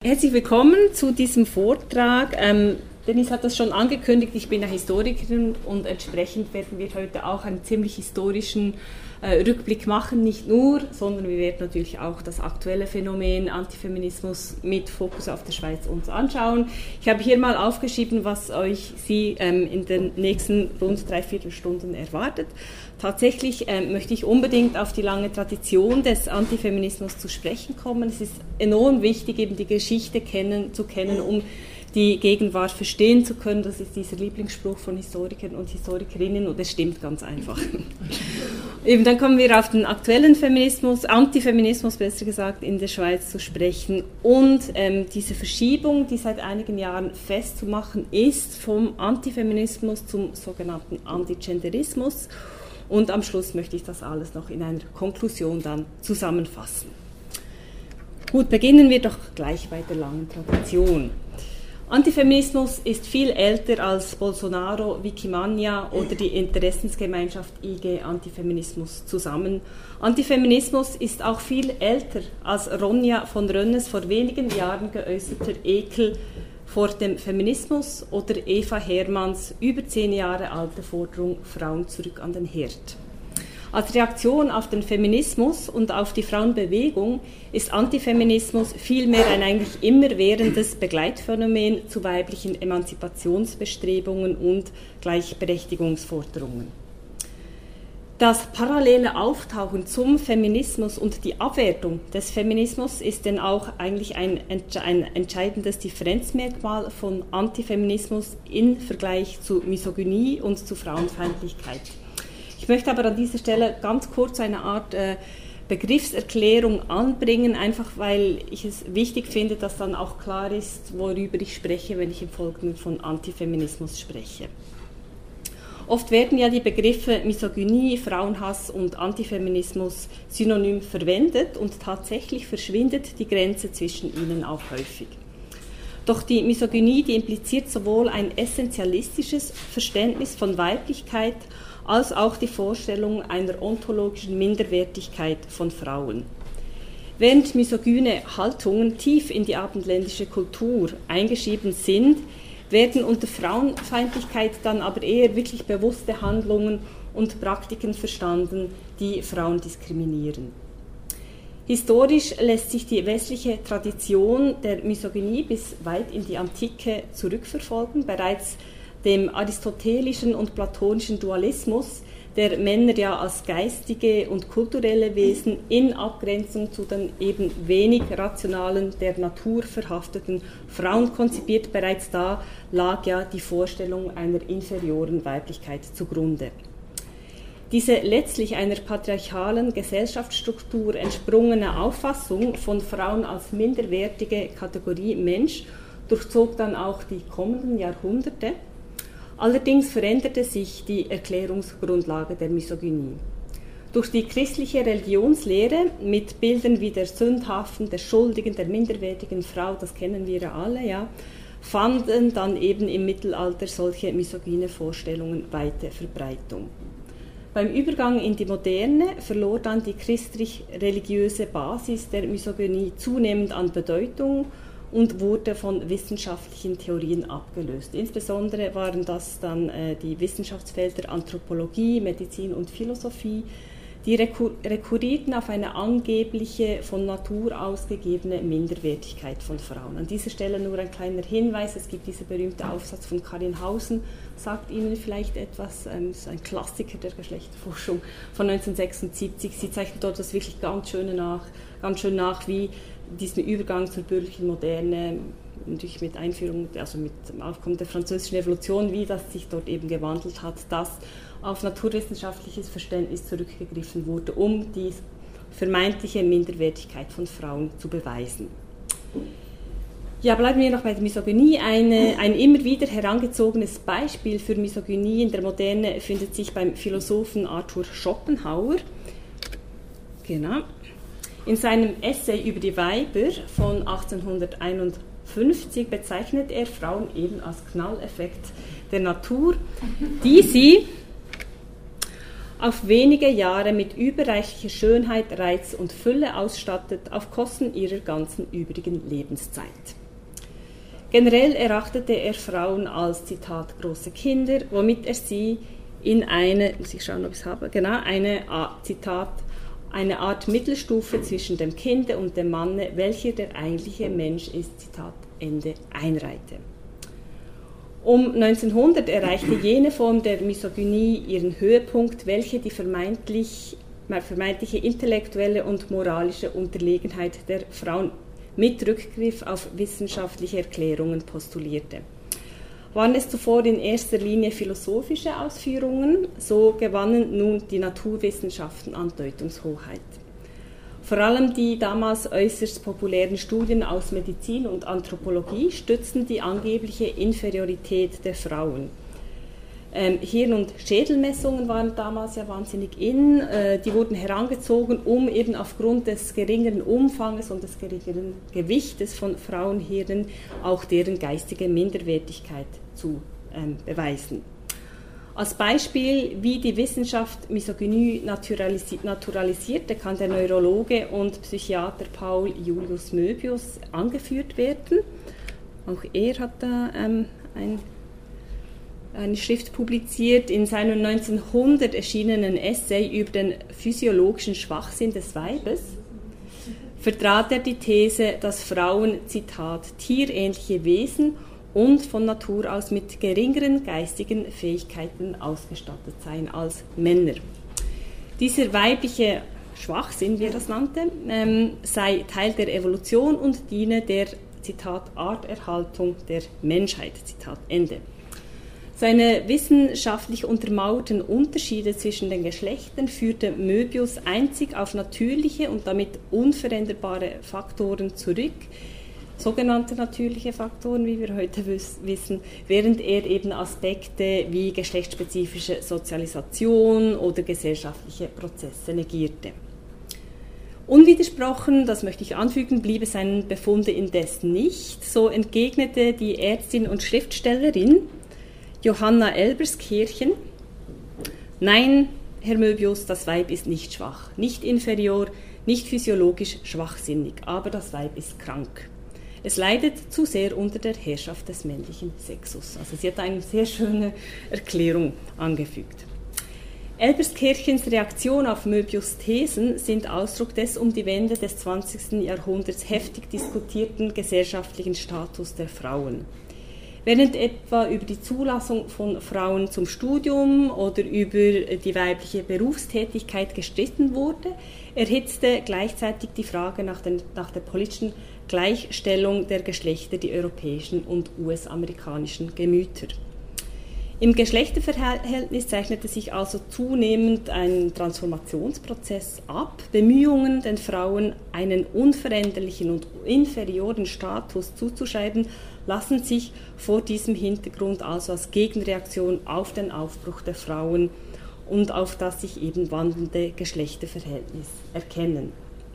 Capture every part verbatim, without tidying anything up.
Herzlich willkommen zu diesem Vortrag. Ähm, Dennis hat das schon angekündigt, ich bin eine Historikerin und entsprechend werden wir heute auch einen ziemlich historischen äh, Rückblick machen, nicht nur, sondern wir werden natürlich auch das aktuelle Phänomen Antifeminismus mit Fokus auf der Schweiz uns anschauen. Ich habe hier mal aufgeschrieben, was euch Sie ähm, in den nächsten rund dreiviertel Stunden erwartet. Tatsächlich ähm, möchte ich unbedingt auf die lange Tradition des Antifeminismus zu sprechen kommen. Es ist enorm wichtig, eben die Geschichte kennen, zu kennen, um die Gegenwart verstehen zu können. Das ist dieser Lieblingsspruch von Historikern und Historikerinnen und es stimmt ganz einfach. Eben dann kommen wir auf den aktuellen Feminismus, Antifeminismus besser gesagt, in der Schweiz zu sprechen und ähm, diese Verschiebung, die seit einigen Jahren festzumachen ist, vom Antifeminismus zum sogenannten Antigenderismus. Und am Schluss möchte ich das alles noch in einer Konklusion dann zusammenfassen. Gut, beginnen wir doch gleich bei der langen Tradition. Antifeminismus ist viel älter als Bolsonaro, Wikimania oder die Interessensgemeinschaft I G Antifeminismus zusammen. Antifeminismus ist auch viel älter als Ronja von Rönnes vor wenigen Jahren geäußerter Ekel vor dem Feminismus oder Eva Hermanns über zehn Jahre alte Forderung Frauen zurück an den Herd. Als Reaktion auf den Feminismus und auf die Frauenbewegung ist Antifeminismus vielmehr ein eigentlich immerwährendes Begleitphänomen zu weiblichen Emanzipationsbestrebungen und Gleichberechtigungsforderungen. Das parallele Auftauchen zum Feminismus und die Abwertung des Feminismus ist denn auch eigentlich ein, ein entscheidendes Differenzmerkmal von Antifeminismus im Vergleich zu Misogynie und zu Frauenfeindlichkeit. Ich möchte aber an dieser Stelle ganz kurz eine Art äh, Begriffserklärung anbringen, einfach weil ich es wichtig finde, dass dann auch klar ist, worüber ich spreche, wenn ich im Folgenden von Antifeminismus spreche. Oft werden ja die Begriffe Misogynie, Frauenhass und Antifeminismus synonym verwendet und tatsächlich verschwindet die Grenze zwischen ihnen auch häufig. Doch die Misogynie, die impliziert sowohl ein essentialistisches Verständnis von Weiblichkeit als auch die Vorstellung einer ontologischen Minderwertigkeit von Frauen. Während misogyne Haltungen tief in die abendländische Kultur eingeschrieben sind, werden unter Frauenfeindlichkeit dann aber eher wirklich bewusste Handlungen und Praktiken verstanden, die Frauen diskriminieren. Historisch lässt sich die westliche Tradition der Misogynie bis weit in die Antike zurückverfolgen. Bereits dem aristotelischen und platonischen Dualismus, der Männer ja als geistige und kulturelle Wesen in Abgrenzung zu den eben wenig rationalen, der Natur verhafteten Frauen konzipiert, bereits da lag ja die Vorstellung einer inferioren Weiblichkeit zugrunde. Diese letztlich einer patriarchalen Gesellschaftsstruktur entsprungene Auffassung von Frauen als minderwertige Kategorie Mensch durchzog dann auch die kommenden Jahrhunderte. Allerdings veränderte sich die Erklärungsgrundlage der Misogynie. Durch die christliche Religionslehre mit Bildern wie der sündhaften, der schuldigen, der minderwertigen Frau, das kennen wir ja alle, ja, fanden dann eben im Mittelalter solche misogyne Vorstellungen weite Verbreitung. Beim Übergang in die Moderne verlor dann die christlich-religiöse Basis der Misogynie zunehmend an Bedeutung und wurde von wissenschaftlichen Theorien abgelöst. Insbesondere waren das dann äh, die Wissenschaftsfelder Anthropologie, Medizin und Philosophie, die rekur- rekurrierten auf eine angebliche, von Natur ausgegebene Minderwertigkeit von Frauen. An dieser Stelle nur ein kleiner Hinweis, es gibt diesen berühmten Aufsatz von Karin Hausen, sagt Ihnen vielleicht etwas, ähm, ist ein Klassiker der Geschlechterforschung von neunzehnhundertsechsundsiebzig. Sie zeichnet dort das wirklich ganz schön nach, ganz schön nach, wie diesen Übergang zur bürgerlichen Moderne, natürlich mit Einführung, also mit dem Aufkommen der französischen Revolution, wie das sich dort eben gewandelt hat, dass auf naturwissenschaftliches Verständnis zurückgegriffen wurde, um die vermeintliche Minderwertigkeit von Frauen zu beweisen. Ja, bleiben wir noch bei der Misogynie. Eine, ein immer wieder herangezogenes Beispiel für Misogynie in der Moderne findet sich beim Philosophen Arthur Schopenhauer. Genau. In seinem Essay über die Weiber von achtzehnhunderteinundfünfzig bezeichnet er Frauen eben als Knalleffekt der Natur, die sie auf wenige Jahre mit überreichlicher Schönheit, Reiz und Fülle ausstattet, auf Kosten ihrer ganzen übrigen Lebenszeit. Generell erachtete er Frauen als, Zitat, große Kinder, womit er sie in eine, muss ich schauen, ob ich es habe, genau, eine, Zitat, eine Art Mittelstufe zwischen dem Kinde und dem Manne, welcher der eigentliche Mensch ist, Zitat, Ende, einreihte. Um neunzehnhundert erreichte jene Form der Misogynie ihren Höhepunkt, welche die vermeintlich, vermeintliche intellektuelle und moralische Unterlegenheit der Frauen mit Rückgriff auf wissenschaftliche Erklärungen postulierte. Waren es zuvor in erster Linie philosophische Ausführungen, so gewannen nun die Naturwissenschaften an Deutungshoheit. Vor allem die damals äußerst populären Studien aus Medizin und Anthropologie stützten die angebliche Inferiorität der Frauen. Ähm, Hirn- und Schädelmessungen waren damals ja wahnsinnig in, äh, die wurden herangezogen, um eben aufgrund des geringeren Umfanges und des geringeren Gewichtes von Frauenhirnen auch deren geistige Minderwertigkeit zu ähm, beweisen. Als Beispiel, wie die Wissenschaft Misogynie naturalisi- naturalisierte, kann der Neurologe und Psychiater Paul Julius Möbius angeführt werden. Auch er hat da ähm, ein, eine Schrift publiziert. In seinem neunzehnhundert erschienenen Essay über den physiologischen Schwachsinn des Weibes vertrat er die These, dass Frauen, Zitat, tierähnliche Wesen und von Natur aus mit geringeren geistigen Fähigkeiten ausgestattet seien als Männer. Dieser weibliche Schwachsinn, wie er das nannte, ähm, sei Teil der Evolution und diene der, Zitat, Arterhaltung der Menschheit, Zitat, Ende. Seine wissenschaftlich untermauerten Unterschiede zwischen den Geschlechtern führte Möbius einzig auf natürliche und damit unveränderbare Faktoren zurück, sogenannte natürliche Faktoren, wie wir heute wissen, während er eben Aspekte wie geschlechtsspezifische Sozialisation oder gesellschaftliche Prozesse negierte. Unwidersprochen, das möchte ich anfügen, blieb es seinen Befunde indes nicht. So entgegnete die Ärztin und Schriftstellerin Johanna Elberskirchen: Nein, Herr Möbius, das Weib ist nicht schwach, nicht inferior, nicht physiologisch schwachsinnig, aber das Weib ist krank. Es leidet zu sehr unter der Herrschaft des männlichen Sexus. Also sie hat eine sehr schöne Erklärung angefügt. Elberskirchens Reaktion auf Möbius' Thesen sind Ausdruck des um die Wende des zwanzigsten Jahrhunderts heftig diskutierten gesellschaftlichen Status der Frauen. Während etwa über die Zulassung von Frauen zum Studium oder über die weibliche Berufstätigkeit gestritten wurde, erhitzte gleichzeitig die Frage nach, den, nach der politischen Gleichstellung der Geschlechter die europäischen und U S-amerikanischen Gemüter. Im Geschlechterverhältnis zeichnete sich also zunehmend ein Transformationsprozess ab. Bemühungen, den Frauen einen unveränderlichen und inferioren Status zuzuschreiben, lassen sich vor diesem Hintergrund also als Gegenreaktion auf den Aufbruch der Frauen und auf das sich eben wandelnde Geschlechterverhältnis erkennen.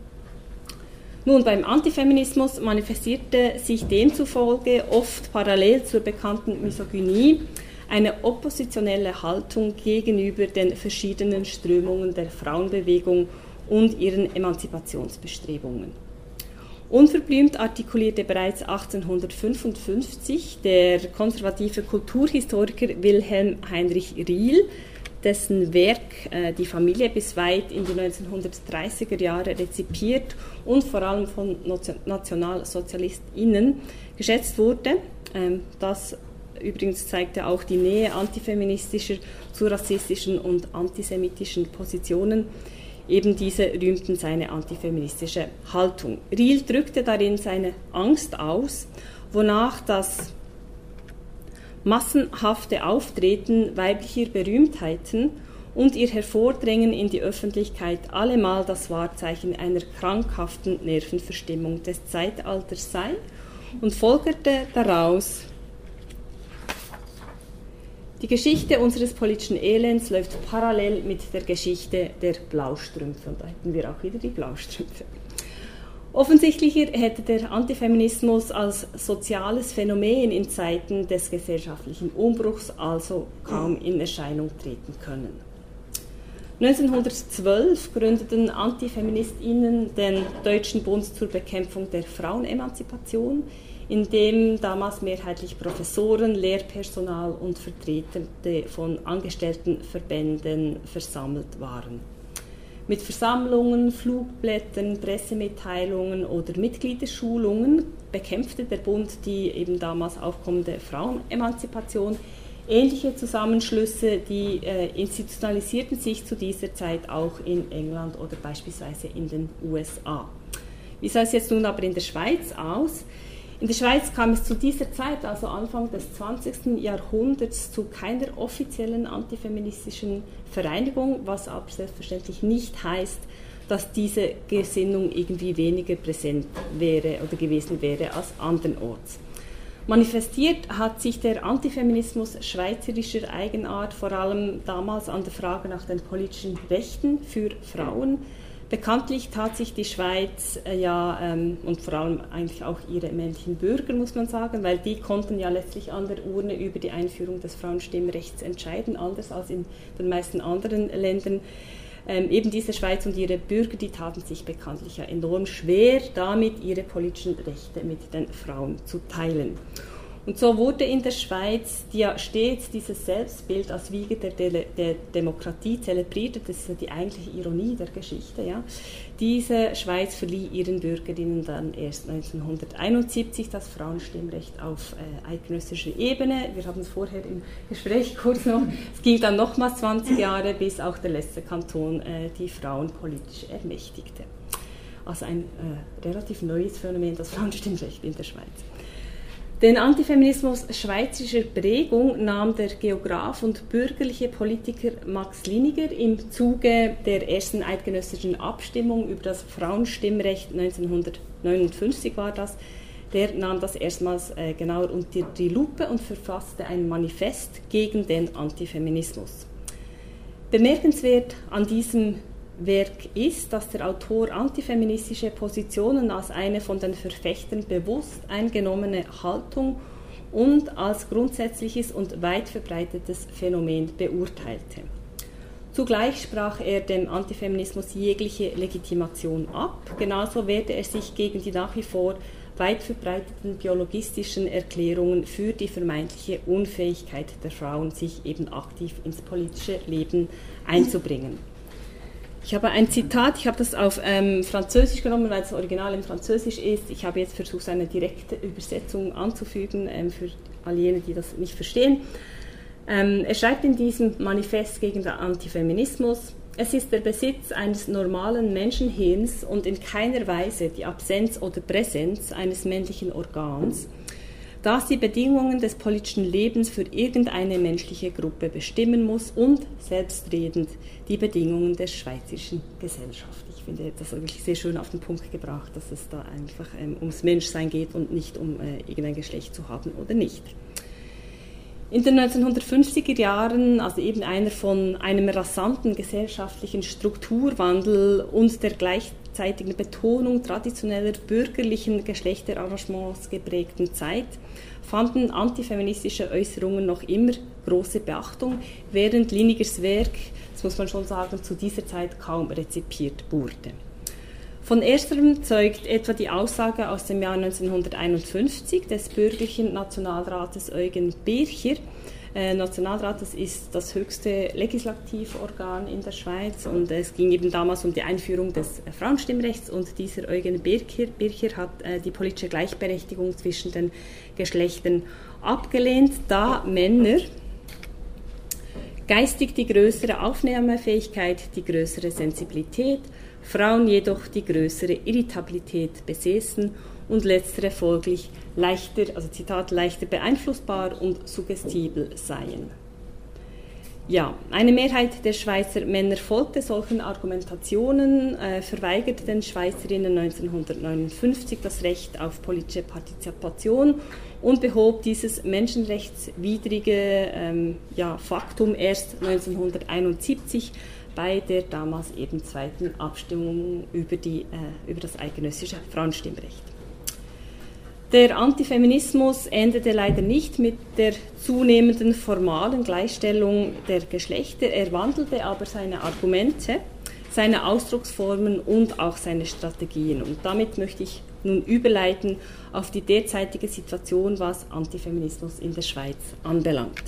Nun, beim Antifeminismus manifestierte sich demzufolge oft parallel zur bekannten Misogynie eine oppositionelle Haltung gegenüber den verschiedenen Strömungen der Frauenbewegung und ihren Emanzipationsbestrebungen. Unverblümt artikulierte bereits achtzehnhundertfünfundfünfzig der konservative Kulturhistoriker Wilhelm Heinrich Riehl, dessen Werk äh, Die Familie bis weit in die neunzehnhundertdreißiger Jahre rezipiert und vor allem von NationalsozialistInnen geschätzt wurde. Ähm, das übrigens zeigte auch die Nähe antifeministischer zu rassistischen und antisemitischen Positionen. Eben diese rühmten seine antifeministische Haltung. Riehl drückte darin seine Angst aus, wonach das massenhafte Auftreten weiblicher Berühmtheiten und ihr Hervordrängen in die Öffentlichkeit allemal das Wahrzeichen einer krankhaften Nervenverstimmung des Zeitalters sei und folgerte daraus: Die Geschichte unseres politischen Elends läuft parallel mit der Geschichte der Blaustrümpfe. Und da hätten wir auch wieder die Blaustrümpfe. Offensichtlicher hätte der Antifeminismus als soziales Phänomen in Zeiten des gesellschaftlichen Umbruchs also kaum in Erscheinung treten können. neunzehnhundertzwölf gründeten AntifeministInnen den Deutschen Bund zur Bekämpfung der Frauenemanzipation, in dem damals mehrheitlich Professoren, Lehrpersonal und Vertreter von Angestelltenverbänden versammelt waren. Mit Versammlungen, Flugblättern, Pressemitteilungen oder Mitgliederschulungen bekämpfte der Bund die eben damals aufkommende Frauenemanzipation. Ähnliche Zusammenschlüsse, die äh, institutionalisierten sich zu dieser Zeit auch in England oder beispielsweise in den U S A. Wie sah es jetzt nun aber in der Schweiz aus? In der Schweiz kam es zu dieser Zeit, also Anfang des zwanzigsten Jahrhunderts, zu keiner offiziellen antifeministischen Vereinigung, was aber selbstverständlich nicht heißt, dass diese Gesinnung irgendwie weniger präsent wäre oder gewesen wäre als andernorts. Manifestiert hat sich der Antifeminismus schweizerischer Eigenart vor allem damals an der Frage nach den politischen Rechten für Frauen. Bekanntlich tat sich die Schweiz äh, ja, ähm, und vor allem eigentlich auch ihre männlichen Bürger, muss man sagen, weil die konnten ja letztlich an der Urne über die Einführung des Frauenstimmrechts entscheiden, anders als in den meisten anderen Ländern. Ähm, eben diese Schweiz und ihre Bürger, die taten sich bekanntlich ja enorm schwer, damit ihre politischen Rechte mit den Frauen zu teilen. Und so wurde in der Schweiz, die ja stets dieses Selbstbild als Wiege der, De- der Demokratie zelebriert, das ist ja die eigentliche Ironie der Geschichte, ja, diese Schweiz verlieh ihren Bürgerinnen dann erst neunzehnhunderteinundsiebzig das Frauenstimmrecht auf äh, eidgenössischer Ebene. Wir haben es vorher im Gespräch kurz noch, es ging dann nochmals zwanzig Jahre, bis auch der letzte Kanton äh, die Frauen politisch ermächtigte. Also ein äh, relativ neues Phänomen, das Frauenstimmrecht in der Schweiz. Den Antifeminismus schweizerischer Prägung nahm der Geograf und bürgerliche Politiker Max Liniger im Zuge der ersten eidgenössischen Abstimmung über das Frauenstimmrecht neunzehnhundertneunundfünfzig war das. Der nahm das erstmals äh, genauer unter die Lupe und verfasste ein Manifest gegen den Antifeminismus. Bemerkenswert an diesem Werk ist, dass der Autor antifeministische Positionen als eine von den Verfechtern bewusst eingenommene Haltung und als grundsätzliches und weit verbreitetes Phänomen beurteilte. Zugleich sprach er dem Antifeminismus jegliche Legitimation ab, genauso wehrte er sich gegen die nach wie vor weit verbreiteten biologistischen Erklärungen für die vermeintliche Unfähigkeit der Frauen, sich eben aktiv ins politische Leben einzubringen. Ich habe ein Zitat, ich habe das auf ähm, Französisch genommen, weil das Original in Französisch ist. Ich habe jetzt versucht, eine direkte Übersetzung anzufügen ähm, für all jene, die das nicht verstehen. Ähm, er schreibt in diesem Manifest gegen den Antifeminismus: Es ist der Besitz eines normalen Menschenhirns und in keiner Weise die Absenz oder Präsenz eines männlichen Organs, das die Bedingungen des politischen Lebens für irgendeine menschliche Gruppe bestimmen muss und selbstredend die Bedingungen der schweizerischen Gesellschaft. Ich finde das wirklich sehr schön auf den Punkt gebracht, dass es da einfach ähm, ums Menschsein geht und nicht um äh, irgendein Geschlecht zu haben oder nicht. In den neunzehnhundertfünfziger Jahren, also eben einer von einem rasanten gesellschaftlichen Strukturwandel und der gleichzeitigen Betonung traditioneller bürgerlichen Geschlechterarrangements geprägten Zeit, fanden antifeministische Äußerungen noch immer große Beachtung, während Linigers Werk, das muss man schon sagen, zu dieser Zeit kaum rezipiert wurde. Von ersterem zeugt etwa die Aussage aus dem Jahr neunzehnhunderteinundfünfzig des bürgerlichen Nationalrates Eugen Bircher. Äh, Nationalrat, das ist das höchste Legislativorgan in der Schweiz und es ging eben damals um die Einführung des äh, Frauenstimmrechts und dieser Eugen Bircher, Bircher hat äh, die politische Gleichberechtigung zwischen den Geschlechtern abgelehnt, da Männer geistig die größere Aufnahmefähigkeit, die größere Sensibilität, Frauen jedoch die größere Irritabilität besäßen und letztere folglich leichter, also Zitat, leichter beeinflussbar und suggestibel seien. Ja, eine Mehrheit der Schweizer Männer folgte solchen Argumentationen, äh, verweigerte den Schweizerinnen neunzehnhundertneunundfünfzig das Recht auf politische Partizipation und behob dieses menschenrechtswidrige ähm, ja, Faktum erst neunzehnhunderteinundsiebzig bei der damals eben zweiten Abstimmung über, die, äh, über das eidgenössische Frauenstimmrecht. Der Antifeminismus endete leider nicht mit der zunehmenden formalen Gleichstellung der Geschlechter, er wandelte aber seine Argumente, seine Ausdrucksformen und auch seine Strategien. Und damit möchte ich nun überleiten auf die derzeitige Situation, was Antifeminismus in der Schweiz anbelangt.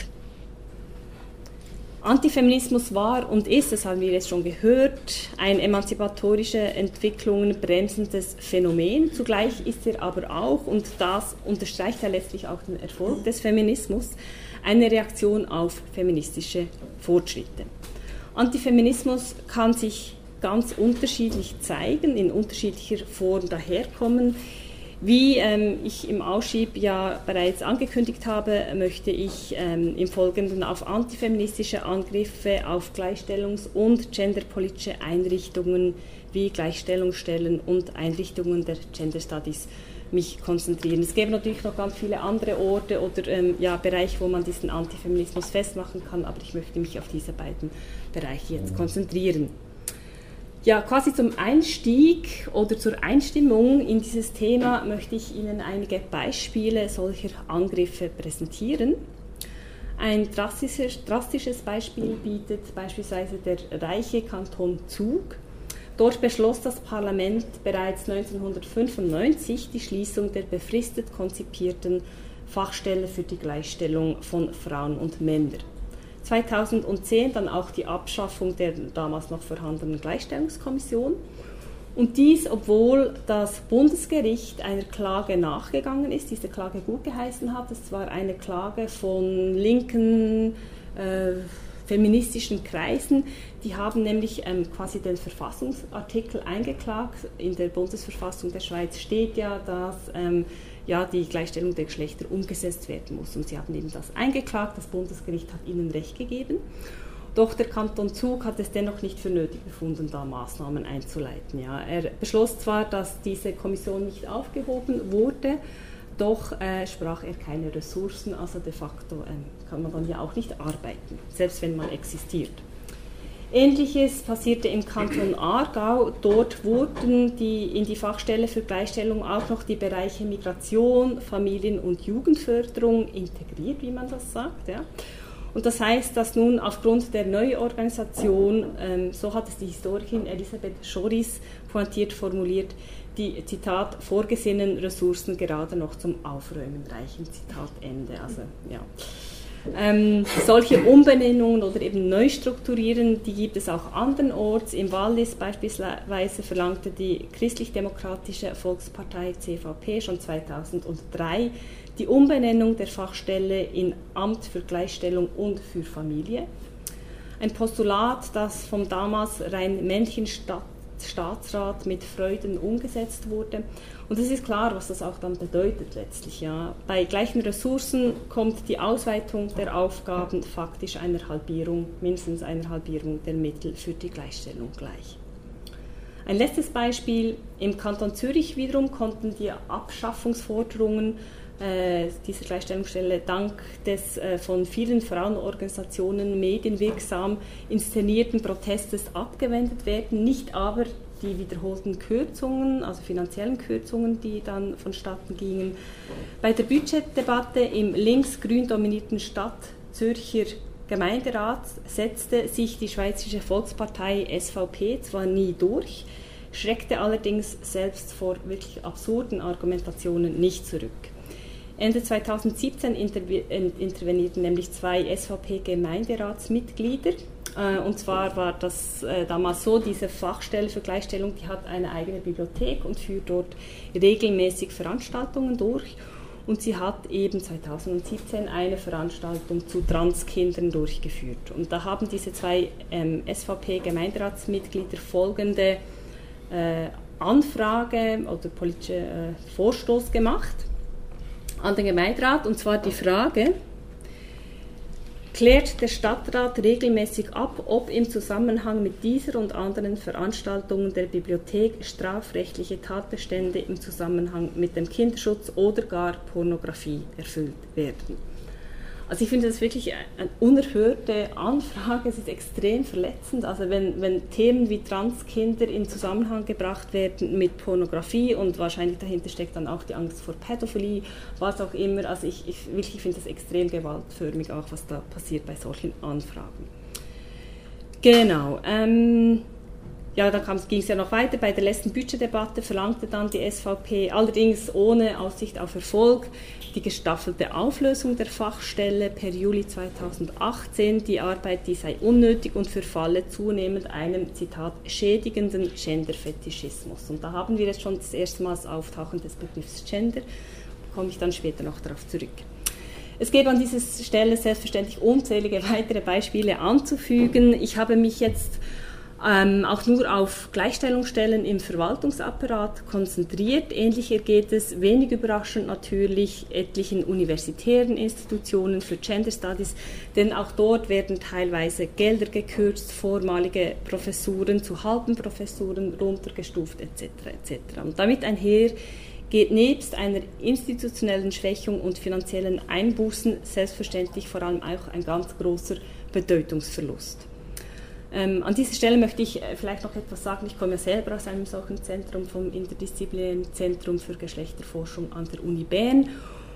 Antifeminismus war und ist, das haben wir jetzt schon gehört, ein emanzipatorische Entwicklungen bremsendes Phänomen. Zugleich ist er aber auch, und das unterstreicht ja letztlich auch den Erfolg des Feminismus, eine Reaktion auf feministische Fortschritte. Antifeminismus kann sich ganz unterschiedlich zeigen, in unterschiedlicher Form daherkommen. Wie ähm, ich im Ausschrieb ja bereits angekündigt habe, möchte ich ähm, im Folgenden auf antifeministische Angriffe auf Gleichstellungs- und genderpolitische Einrichtungen wie Gleichstellungsstellen und Einrichtungen der Gender Studies mich konzentrieren. Es gäbe natürlich noch ganz viele andere Orte oder ähm, ja, Bereiche, wo man diesen Antifeminismus festmachen kann, aber ich möchte mich auf diese beiden Bereiche jetzt konzentrieren. Ja, quasi zum Einstieg oder zur Einstimmung in dieses Thema möchte ich Ihnen einige Beispiele solcher Angriffe präsentieren. Ein drastisches, drastisches Beispiel bietet beispielsweise der reiche Kanton Zug. Dort beschloss das Parlament bereits neunzehnhundertfünfundneunzig die Schließung der befristet konzipierten Fachstelle für die Gleichstellung von Frauen und Männern. zweitausendzehn dann auch die Abschaffung der damals noch vorhandenen Gleichstellungskommission. Und dies, obwohl das Bundesgericht einer Klage nachgegangen ist, diese Klage gutgeheißen hat. Es war eine Klage von linken, äh, feministischen Kreisen. Die haben nämlich ähm, quasi den Verfassungsartikel eingeklagt. In der Bundesverfassung der Schweiz steht ja, dass ähm, ja, die Gleichstellung der Geschlechter umgesetzt werden muss. Und sie haben eben das eingeklagt, das Bundesgericht hat ihnen Recht gegeben. Doch der Kanton Zug hat es dennoch nicht für nötig befunden, da Maßnahmen einzuleiten. Ja. Er beschloss zwar, dass diese Kommission nicht aufgehoben wurde, doch äh, sprach er keine Ressourcen, also de facto äh, kann man dann ja auch nicht arbeiten, selbst wenn man existiert. Ähnliches passierte im Kanton Aargau. Dort wurden die, in die Fachstelle für Gleichstellung auch noch die Bereiche Migration, Familien- und Jugendförderung integriert, wie man das sagt. Ja. Und das heißt, dass nun aufgrund der Neuorganisation, ähm, so hat es die Historikerin Elisabeth Schoris pointiert formuliert, die, Zitat, vorgesehenen Ressourcen gerade noch zum Aufräumen reichen, Zitat Ende. Also, ja. Ähm, solche Umbenennungen oder eben Neustrukturieren, die gibt es auch andernorts. Im Wallis beispielsweise verlangte die christlich-demokratische Volkspartei C V P schon zweitausenddrei die Umbenennung der Fachstelle in Amt für Gleichstellung und für Familie. Ein Postulat, das vom damals rein männlichen Staat Staatsrat mit Freuden umgesetzt wurde. Und es ist klar, was das auch dann bedeutet letztlich. Ja. Bei gleichen Ressourcen kommt die Ausweitung der Aufgaben faktisch einer Halbierung, mindestens einer Halbierung der Mittel für die Gleichstellung gleich. Ein letztes Beispiel, im Kanton Zürich wiederum konnten die Abschaffungsforderungen äh, dieser Gleichstellungsstelle dank des äh, von vielen Frauenorganisationen medienwirksam inszenierten Protestes abgewendet werden, nicht aber die wiederholten Kürzungen, also finanziellen Kürzungen, die dann vonstatten gingen. Bei der Budgetdebatte im links-grün dominierten Stadt Zürcher Gemeinderat setzte sich die Schweizerische Volkspartei S V P zwar nie durch, schreckte allerdings selbst vor wirklich absurden Argumentationen nicht zurück. Ende zweitausendsiebzehn intervenierten nämlich zwei S V P-Gemeinderatsmitglieder. Äh, und zwar war das äh, damals so, diese Fachstelle für Gleichstellung, die hat eine eigene Bibliothek und führt dort regelmäßig Veranstaltungen durch. Und sie hat eben zweitausendsiebzehn eine Veranstaltung zu Transkindern durchgeführt. Und da haben diese zwei ähm, S V P-Gemeinderatsmitglieder folgende äh, Anfrage oder politische äh, Vorstoß gemacht an den Gemeinderat, und zwar die Frage: Klärt der Stadtrat regelmäßig ab, ob im Zusammenhang mit dieser und anderen Veranstaltungen der Bibliothek strafrechtliche Tatbestände im Zusammenhang mit dem Kinderschutz oder gar Pornografie erfüllt werden? Also ich finde das wirklich eine unerhörte Anfrage, es ist extrem verletzend. Also wenn, wenn Themen wie Transkinder in Zusammenhang gebracht werden mit Pornografie und wahrscheinlich dahinter steckt dann auch die Angst vor Pädophilie, was auch immer. Also ich, ich wirklich finde das extrem gewaltförmig, auch was da passiert bei solchen Anfragen. Genau. Ähm, Ja, dann ging es ja noch weiter. Bei der letzten Budgetdebatte verlangte dann die S V P, allerdings ohne Aussicht auf Erfolg, die gestaffelte Auflösung der Fachstelle per Juli zweitausendachtzehn. Die Arbeit, die sei unnötig und verfalle zunehmend einem, Zitat, schädigenden Genderfetischismus. Und da haben wir jetzt schon das erste Mal das Auftauchen des Begriffs Gender. Da komme ich dann später noch darauf zurück. Es gäbe an dieser Stelle selbstverständlich unzählige weitere Beispiele anzufügen. Ich habe mich jetzt Ähm, auch nur auf Gleichstellungsstellen im Verwaltungsapparat konzentriert. Ähnlich ergeht es, wenig überraschend natürlich, etlichen universitären Institutionen für Gender Studies, denn auch dort werden teilweise Gelder gekürzt, vormalige Professuren zu halben Professuren runtergestuft et cetera et cetera. Und damit einher geht nebst einer institutionellen Schwächung und finanziellen Einbußen selbstverständlich vor allem auch ein ganz großer Bedeutungsverlust. Ähm, an dieser Stelle möchte ich äh, vielleicht noch etwas sagen. Ich komme ja selber aus einem solchen Zentrum, vom Interdisziplinären Zentrum für Geschlechterforschung an der Uni Bern.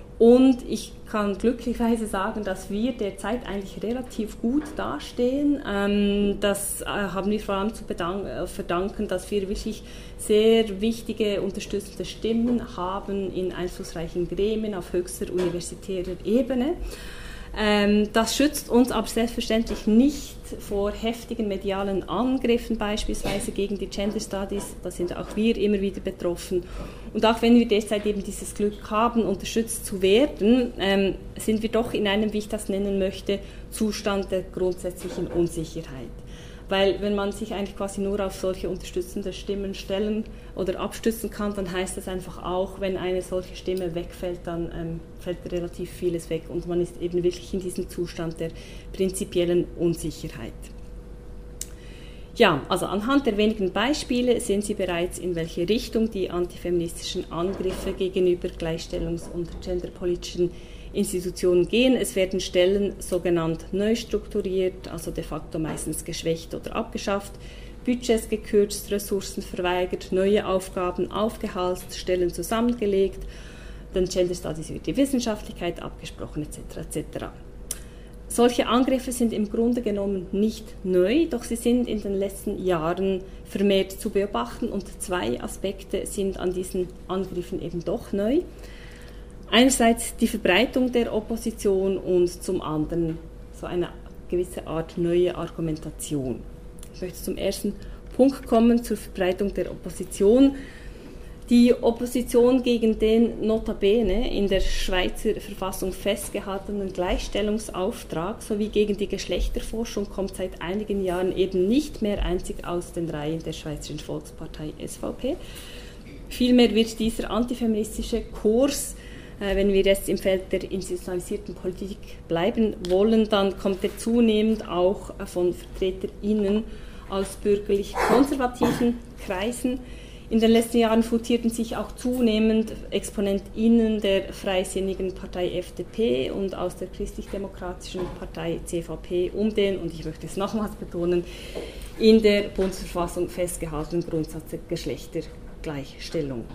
Und ich kann glücklicherweise sagen, dass wir derzeit eigentlich relativ gut dastehen. Ähm, das äh, haben wir vor allem zu bedanken, äh, verdanken, dass wir wirklich sehr wichtige, unterstützende Stimmen haben in einflussreichen Gremien auf höchster universitärer Ebene. Ähm, das schützt uns aber selbstverständlich nicht vor heftigen medialen Angriffen, beispielsweise gegen die Gender Studies. Da sind auch wir immer wieder betroffen. Und auch wenn wir derzeit eben dieses Glück haben, unterstützt zu werden, ähm, sind wir doch in einem, wie ich das nennen möchte, Zustand der grundsätzlichen Unsicherheit. Weil wenn man sich eigentlich quasi nur auf solche unterstützende Stimmen stellen oder abstützen kann, dann heißt das einfach auch, wenn eine solche Stimme wegfällt, dann ähm, fällt relativ vieles weg und man ist eben wirklich in diesem Zustand der prinzipiellen Unsicherheit. Ja, also anhand der wenigen Beispiele sehen Sie bereits, in welche Richtung die antifeministischen Angriffe gegenüber gleichstellungs- und genderpolitischen Institutionen gehen. Es werden Stellen sogenannt neu strukturiert, also de facto meistens geschwächt oder abgeschafft, Budgets gekürzt, Ressourcen verweigert, neue Aufgaben aufgehalst, Stellen zusammengelegt, den Gender Studies wird die Wissenschaftlichkeit abgesprochen et cetera et cetera. Solche Angriffe sind im Grunde genommen nicht neu, doch sie sind in den letzten Jahren vermehrt zu beobachten und zwei Aspekte sind an diesen Angriffen eben doch neu. Einerseits die Verbreitung der Opposition und zum anderen so eine gewisse Art neue Argumentation. Ich möchte zum ersten Punkt kommen, zur Verbreitung der Opposition. Die Opposition gegen den notabene in der Schweizer Verfassung festgehaltenen Gleichstellungsauftrag sowie gegen die Geschlechterforschung kommt seit einigen Jahren eben nicht mehr einzig aus den Reihen der Schweizerischen Volkspartei S V P. Vielmehr wird dieser antifeministische Kurs, wenn wir jetzt im Feld der institutionalisierten Politik bleiben wollen, dann kommt er zunehmend auch von VertreterInnen aus bürgerlich-konservativen Kreisen. In den letzten Jahren futierten sich auch zunehmend ExponentInnen der Freisinnigen Partei F D P und aus der Christlich-Demokratischen Partei C V P um den, und ich möchte es nochmals betonen, in der Bundesverfassung festgehaltenen Grundsatz der Geschlechtergleichstellung.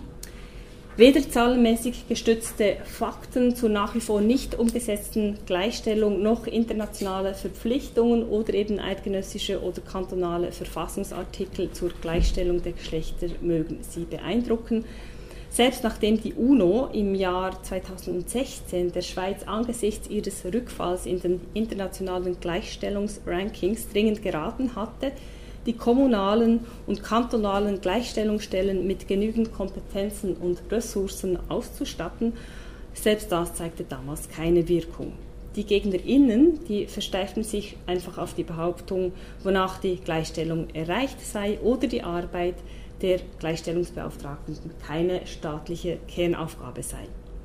Weder zahlenmäßig gestützte Fakten zur nach wie vor nicht umgesetzten Gleichstellung noch internationale Verpflichtungen oder eben eidgenössische oder kantonale Verfassungsartikel zur Gleichstellung der Geschlechter mögen Sie beeindrucken. Selbst nachdem die UNO im Jahr zweitausendsechzehn der Schweiz angesichts ihres Rückfalls in den internationalen Gleichstellungsrankings dringend geraten hatte, die kommunalen und kantonalen Gleichstellungsstellen mit genügend Kompetenzen und Ressourcen auszustatten, selbst das zeigte damals keine Wirkung. Die GegnerInnen, die versteiften sich einfach auf die Behauptung, wonach die Gleichstellung erreicht sei oder die Arbeit der Gleichstellungsbeauftragten keine staatliche Kernaufgabe sei.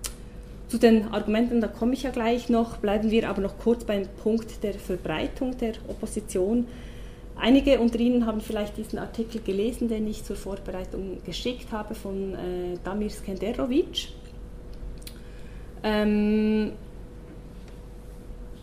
Zu den Argumenten, da komme ich ja gleich noch, bleiben wir aber noch kurz beim Punkt der Verbreitung der Opposition. Einige unter Ihnen haben vielleicht diesen Artikel gelesen, den ich zur Vorbereitung geschickt habe von äh, Damir Skenderovic. Ähm,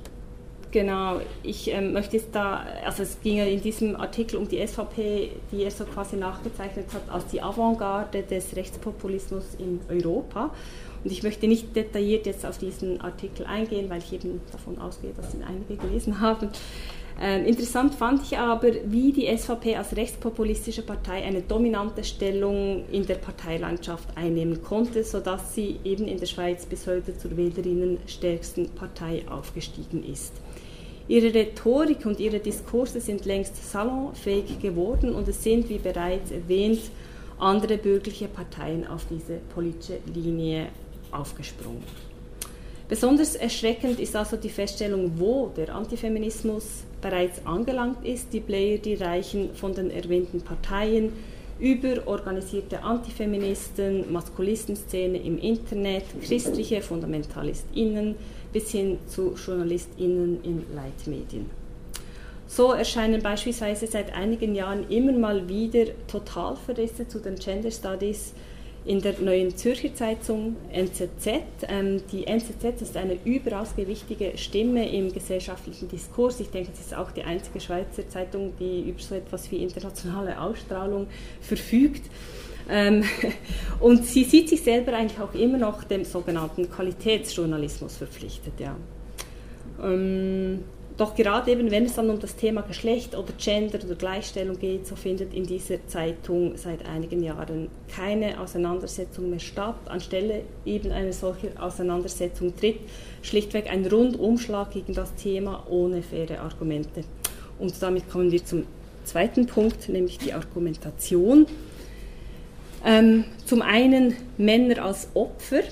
Genau, ich ähm, möchte jetzt da, also es ging ja in diesem Artikel um die S V P, die er so quasi nachgezeichnet hat als die Avantgarde des Rechtspopulismus in Europa. Und ich möchte nicht detailliert jetzt auf diesen Artikel eingehen, weil ich eben davon ausgehe, dass ihn einige gelesen haben. Ähm, interessant fand ich aber, wie die S V P als rechtspopulistische Partei eine dominante Stellung in der Parteilandschaft einnehmen konnte, sodass sie eben in der Schweiz bis heute zur wählerinnenstärksten Partei aufgestiegen ist. Ihre Rhetorik und ihre Diskurse sind längst salonfähig geworden und es sind, wie bereits erwähnt, andere bürgerliche Parteien auf diese politische Linie aufgesprungen. Besonders erschreckend ist also die Feststellung, wo der Antifeminismus bereits angelangt ist. Die Player, die reichen von den erwähnten Parteien über organisierte Antifeministen, Maskulistenszene im Internet, christliche FundamentalistInnen bis hin zu JournalistInnen in Leitmedien. So erscheinen beispielsweise seit einigen Jahren immer mal wieder Totalverrisse zu den Gender Studies in der Neuen Zürcher Zeitung N Z Z. Ähm, die N Z Z ist eine überaus gewichtige Stimme im gesellschaftlichen Diskurs. Ich denke, es ist auch die einzige Schweizer Zeitung, die über so etwas wie internationale Ausstrahlung verfügt. Ähm, und sie sieht sich selber eigentlich auch immer noch dem sogenannten Qualitätsjournalismus verpflichtet. Ja. Ähm, Doch gerade eben, wenn es dann um das Thema Geschlecht oder Gender oder Gleichstellung geht, so findet in dieser Zeitung seit einigen Jahren keine Auseinandersetzung mehr statt. Anstelle eben einer solchen Auseinandersetzung tritt schlichtweg ein Rundumschlag gegen das Thema ohne faire Argumente. Und damit kommen wir zum zweiten Punkt, nämlich die Argumentation. Ähm, zum einen Männer als Opfer.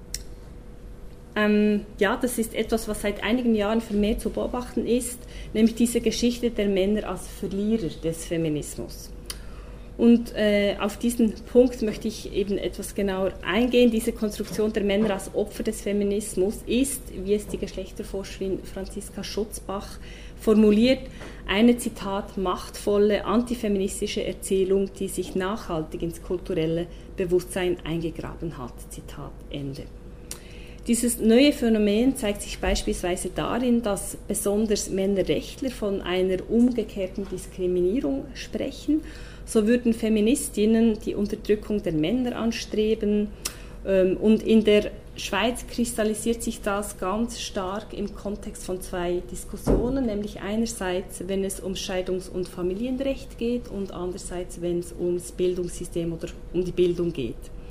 Ähm, ja, das ist etwas, was seit einigen Jahren vermehrt zu beobachten ist, nämlich diese Geschichte der Männer als Verlierer des Feminismus. Und äh, auf diesen Punkt möchte ich eben etwas genauer eingehen. Diese Konstruktion der Männer als Opfer des Feminismus ist, wie es die Geschlechterforscherin Franziska Schutzbach formuliert, eine, Zitat, machtvolle antifeministische Erzählung, die sich nachhaltig ins kulturelle Bewusstsein eingegraben hat. Zitat Ende. Dieses neue Phänomen zeigt sich beispielsweise darin, dass besonders Männerrechtler von einer umgekehrten Diskriminierung sprechen. So würden Feministinnen die Unterdrückung der Männer anstreben. Und in der Schweiz kristallisiert sich das ganz stark im Kontext von zwei Diskussionen, nämlich einerseits, wenn es um Scheidungs- und Familienrecht geht und andererseits, wenn es ums Bildungssystem oder um die Bildung geht.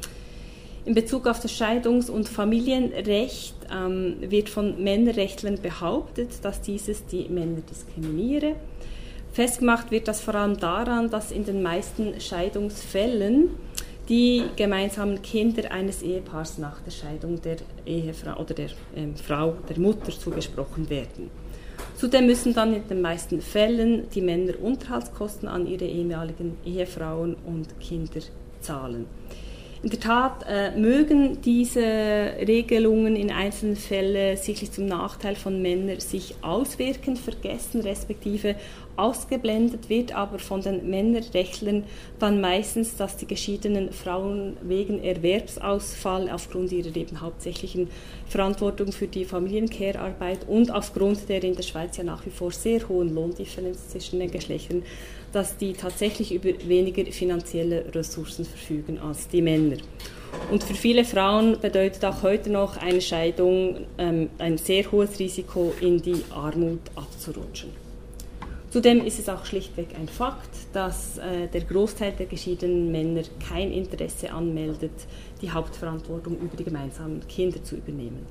In Bezug auf das Scheidungs- und Familienrecht ähm, wird von Männerrechtlern behauptet, dass dieses die Männer diskriminiere. Festgemacht wird das vor allem daran, dass in den meisten Scheidungsfällen die gemeinsamen Kinder eines Ehepaars nach der Scheidung der Ehefrau oder der ähm, Frau, der Mutter zugesprochen werden. Zudem müssen dann in den meisten Fällen die Männer Unterhaltskosten an ihre ehemaligen Ehefrauen und Kinder zahlen. In der Tat äh, mögen diese Regelungen in einzelnen Fällen sicherlich zum Nachteil von Männern sich auswirken, vergessen respektive ausgeblendet wird aber von den Männerrechtlern dann meistens, dass die geschiedenen Frauen wegen Erwerbsausfall aufgrund ihrer eben hauptsächlichen Verantwortung für die Familiencare-Arbeit und aufgrund der in der Schweiz ja nach wie vor sehr hohen Lohndifferenz zwischen den Geschlechtern, dass die tatsächlich über weniger finanzielle Ressourcen verfügen als die Männer. Und für viele Frauen bedeutet auch heute noch eine Scheidung ähm, ein sehr hohes Risiko, in die Armut abzurutschen. Zudem ist es auch schlichtweg ein Fakt, dass äh, der Großteil der geschiedenen Männer kein Interesse anmeldet, die Hauptverantwortung über die gemeinsamen Kinder zu übernehmen.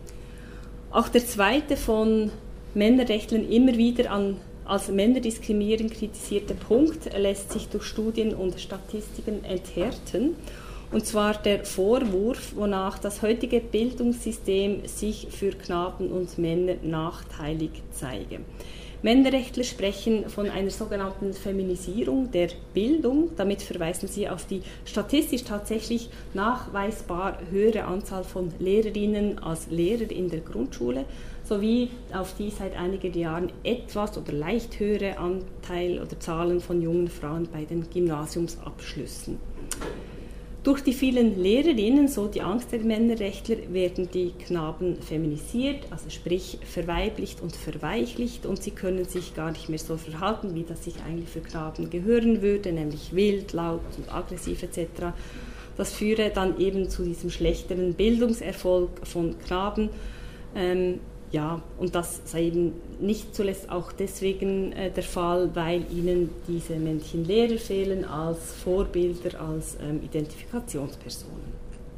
Auch der zweite von Männerrechtlern immer wieder an als männerdiskriminierend kritisierte Punkt lässt sich durch Studien und Statistiken enthärten, und zwar der Vorwurf, wonach das heutige Bildungssystem sich für Knaben und Männer nachteilig zeige. Männerrechtler sprechen von einer sogenannten Feminisierung der Bildung. Damit verweisen sie auf die statistisch tatsächlich nachweisbar höhere Anzahl von Lehrerinnen als Lehrer in der Grundschule, sowie auf die seit einigen Jahren etwas oder leicht höhere Anteil oder Zahlen von jungen Frauen bei den Gymnasiumsabschlüssen. Durch die vielen Lehrerinnen, so die Angst der Männerrechtler, werden die Knaben feminisiert, also sprich verweiblicht und verweichlicht, und sie können sich gar nicht mehr so verhalten, wie das sich eigentlich für Knaben gehören würde, nämlich wild, laut und aggressiv et cetera. Das führe dann eben zu diesem schlechteren Bildungserfolg von Knaben. Ähm, ja, und das sei eben nicht zuletzt auch deswegen äh, der Fall, weil ihnen diese männlichen Lehrer fehlen als Vorbilder, als ähm, Identifikationspersonen.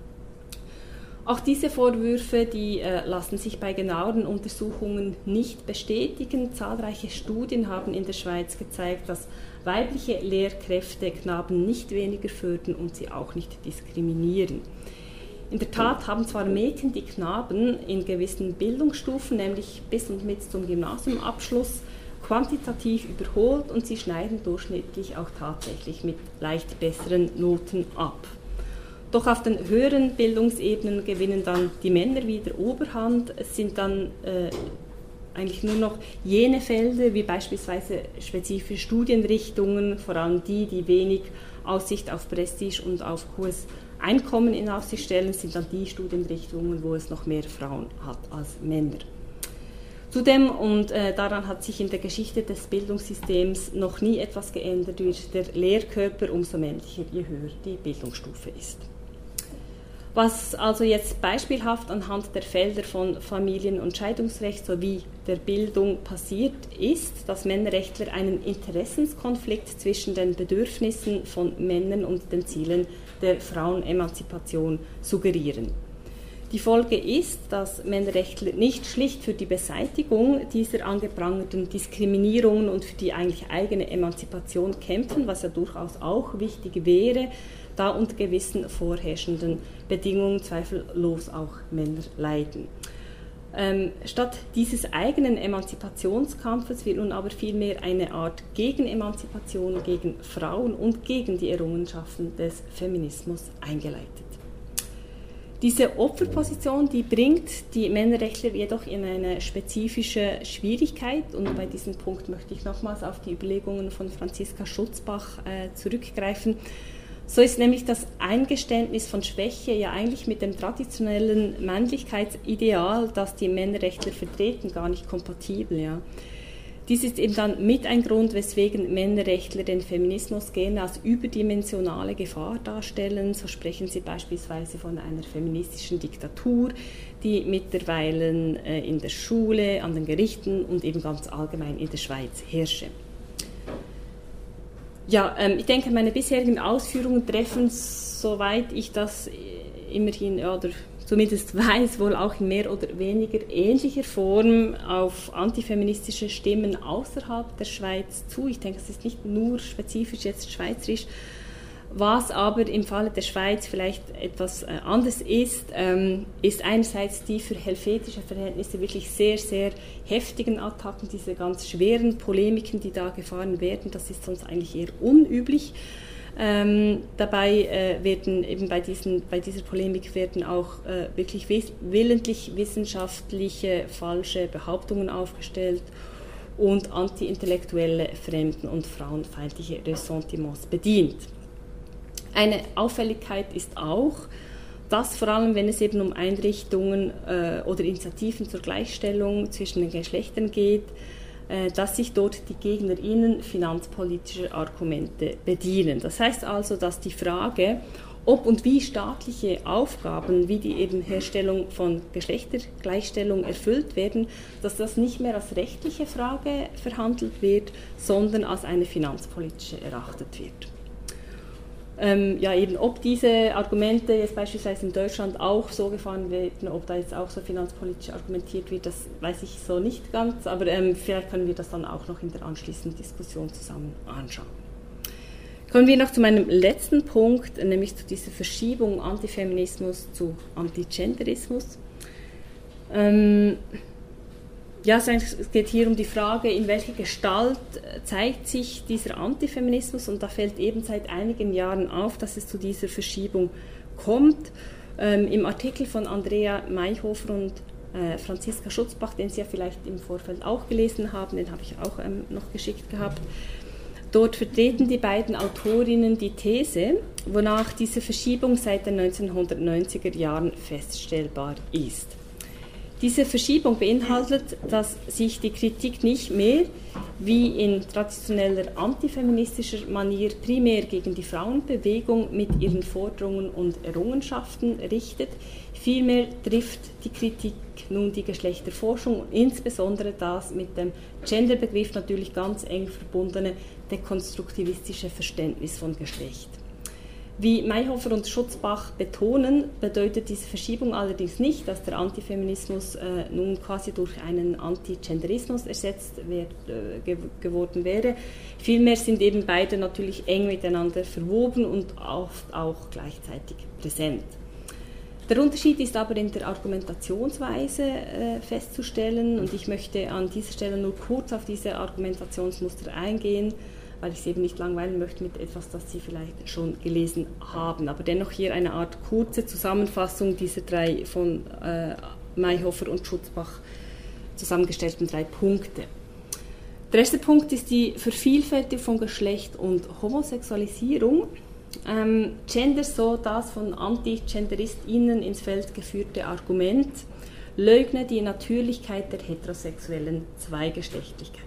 Auch diese Vorwürfe, die äh, lassen sich bei genaueren Untersuchungen nicht bestätigen. Zahlreiche Studien haben in der Schweiz gezeigt, dass weibliche Lehrkräfte Knaben nicht weniger fördern und sie auch nicht diskriminieren. In der Tat haben zwar Mädchen die Knaben in gewissen Bildungsstufen, nämlich bis und mit zum Gymnasiumabschluss, quantitativ überholt, und sie schneiden durchschnittlich auch tatsächlich mit leicht besseren Noten ab. Doch auf den höheren Bildungsebenen gewinnen dann die Männer wieder Oberhand. Es sind dann äh, eigentlich nur noch jene Felder, wie beispielsweise spezifische Studienrichtungen, vor allem die, die wenig Aussicht auf Prestige und auf hohes Einkommen in Aussicht stellen, sind dann die Studienrichtungen, wo es noch mehr Frauen hat als Männer. Zudem, und äh, daran hat sich in der Geschichte des Bildungssystems noch nie etwas geändert, wird der Lehrkörper umso männlicher, je höher die Bildungsstufe ist. Was also jetzt beispielhaft anhand der Felder von Familien- und Scheidungsrecht sowie der Bildung passiert, ist, dass Männerrechtler einen Interessenskonflikt zwischen den Bedürfnissen von Männern und den Zielen der Frauenemanzipation suggerieren. Die Folge ist, dass Männerrechtler nicht schlicht für die Beseitigung dieser angeprangerten Diskriminierungen und für die eigentlich eigene Emanzipation kämpfen, was ja durchaus auch wichtig wäre, da unter gewissen vorherrschenden Bedingungen zweifellos auch Männer leiden. Ähm, statt dieses eigenen Emanzipationskampfes wird nun aber vielmehr eine Art Gegenemanzipation gegen Frauen und gegen die Errungenschaften des Feminismus eingeleitet. Diese Opferposition, die bringt die Männerrechtler jedoch in eine spezifische Schwierigkeit, und bei diesem Punkt möchte ich nochmals auf die Überlegungen von Franziska Schutzbach äh, zurückgreifen. So ist nämlich das Eingeständnis von Schwäche ja eigentlich mit dem traditionellen Männlichkeitsideal, das die Männerrechtler vertreten, gar nicht kompatibel. Ja. Dies ist eben dann mit ein Grund, weswegen Männerrechtler den Feminismus gerne als überdimensionale Gefahr darstellen. So sprechen sie beispielsweise von einer feministischen Diktatur, die mittlerweile äh, in der Schule, an den Gerichten und eben ganz allgemein in der Schweiz herrsche. Ja, ähm, ich denke, meine bisherigen Ausführungen treffen, soweit ich das immerhin, ja, oder zumindest weiß, wohl auch in mehr oder weniger ähnlicher Form auf antifeministische Stimmen außerhalb der Schweiz zu. Ich denke, es ist nicht nur spezifisch jetzt schweizerisch. Was aber im Falle der Schweiz vielleicht etwas äh, anders ist, ähm, ist einerseits die für helvetische Verhältnisse wirklich sehr, sehr heftigen Attacken, diese ganz schweren Polemiken, die da gefahren werden. Das ist sonst eigentlich eher unüblich. Ähm, dabei äh, werden eben bei, diesen, bei dieser Polemik werden auch äh, wirklich wiss- willentlich wissenschaftliche falsche Behauptungen aufgestellt und anti-intellektuelle, fremden- und frauenfeindliche Ressentiments bedient. Eine Auffälligkeit ist auch, dass vor allem, wenn es eben um Einrichtungen äh, oder Initiativen zur Gleichstellung zwischen den Geschlechtern geht, äh, dass sich dort die GegnerInnen finanzpolitischer Argumente bedienen. Das heißt also, dass die Frage, ob und wie staatliche Aufgaben, wie die eben Herstellung von Geschlechtergleichstellung erfüllt werden, dass das nicht mehr als rechtliche Frage verhandelt wird, sondern als eine finanzpolitische erachtet wird. Ähm, ja, eben, ob diese Argumente jetzt beispielsweise in Deutschland auch so gefahren werden, ob da jetzt auch so finanzpolitisch argumentiert wird, das weiß ich so nicht ganz, aber ähm, vielleicht können wir das dann auch noch in der anschließenden Diskussion zusammen anschauen. Kommen wir noch zu meinem letzten Punkt, nämlich zu dieser Verschiebung Antifeminismus zu Antigenderismus. Ähm, Ja, es geht hier um die Frage, in welcher Gestalt zeigt sich dieser Antifeminismus, und da fällt eben seit einigen Jahren auf, dass es zu dieser Verschiebung kommt. Ähm, Im Artikel von Andrea Mayhofer und äh, Franziska Schutzbach, den Sie ja vielleicht im Vorfeld auch gelesen haben, den habe ich auch ähm, noch geschickt gehabt, Dort vertreten die beiden Autorinnen die These, wonach diese Verschiebung seit den neunzehnhundertneunziger Jahren feststellbar ist. Diese Verschiebung beinhaltet, dass sich die Kritik nicht mehr, wie in traditioneller antifeministischer Manier, primär gegen die Frauenbewegung mit ihren Forderungen und Errungenschaften richtet. Vielmehr trifft die Kritik nun die Geschlechterforschung und insbesondere das mit dem Genderbegriff natürlich ganz eng verbundene dekonstruktivistische Verständnis von Geschlecht. Wie Mayhofer und Schutzbach betonen, bedeutet diese Verschiebung allerdings nicht, dass der Antifeminismus äh, nun quasi durch einen Antigenderismus ersetzt werd, äh, ge geworden wäre. Vielmehr sind eben beide natürlich eng miteinander verwoben und oft auch gleichzeitig präsent. Der Unterschied ist aber in der Argumentationsweise äh, festzustellen und ich möchte an dieser Stelle nur kurz auf diese Argumentationsmuster eingehen, weil ich Sie eben nicht langweilen möchte mit etwas, das Sie vielleicht schon gelesen haben. Aber dennoch hier eine Art kurze Zusammenfassung dieser drei von äh, Mayhofer und Schutzbach zusammengestellten drei Punkte. Der erste Punkt ist die Vervielfältigung von Geschlecht und Homosexualisierung. Ähm, Gender, so das von AntigenderistInnen ins Feld geführte Argument, leugne die Natürlichkeit der heterosexuellen Zweigeschlechtlichkeit.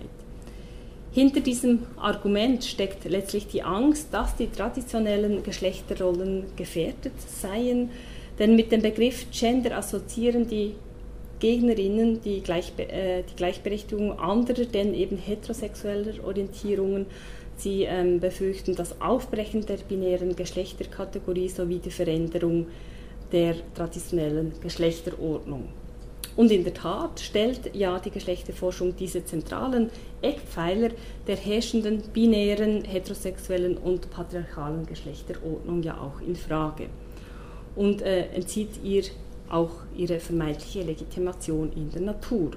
Hinter diesem Argument steckt letztlich die Angst, dass die traditionellen Geschlechterrollen gefährdet seien, denn mit dem Begriff Gender assoziieren die Gegnerinnen die, Gleichbe äh, die Gleichberechtigung anderer, denn eben heterosexueller Orientierungen. Sie ähm, befürchten das Aufbrechen der binären Geschlechterkategorie sowie die Veränderung der traditionellen Geschlechterordnung. Und in der Tat stellt ja die Geschlechterforschung diese zentralen Eckpfeiler der herrschenden binären, heterosexuellen und patriarchalen Geschlechterordnung ja auch in Frage und äh, entzieht ihr auch ihre vermeintliche Legitimation in der Natur.